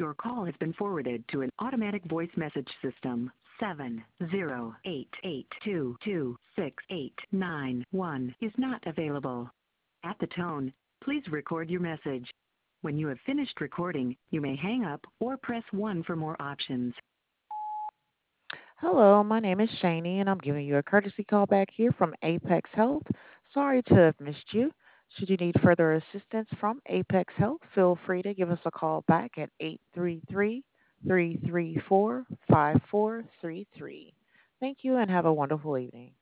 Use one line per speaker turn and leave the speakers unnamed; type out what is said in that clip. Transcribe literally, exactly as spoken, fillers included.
Your call has been forwarded to an automatic voice message system. Seven zero eight eight two two six eight nine one is not available. At the tone, please record your message. When you have finished recording, you may hang up or press one for more options.
Hello, my name is Shani, and I'm giving you a courtesy call back here from Apex Health. Sorry to have missed you. Should you need further assistance from Apex Health, feel free to give us a call back at eight three three, three three four, five four three three. Thank you and have a wonderful evening.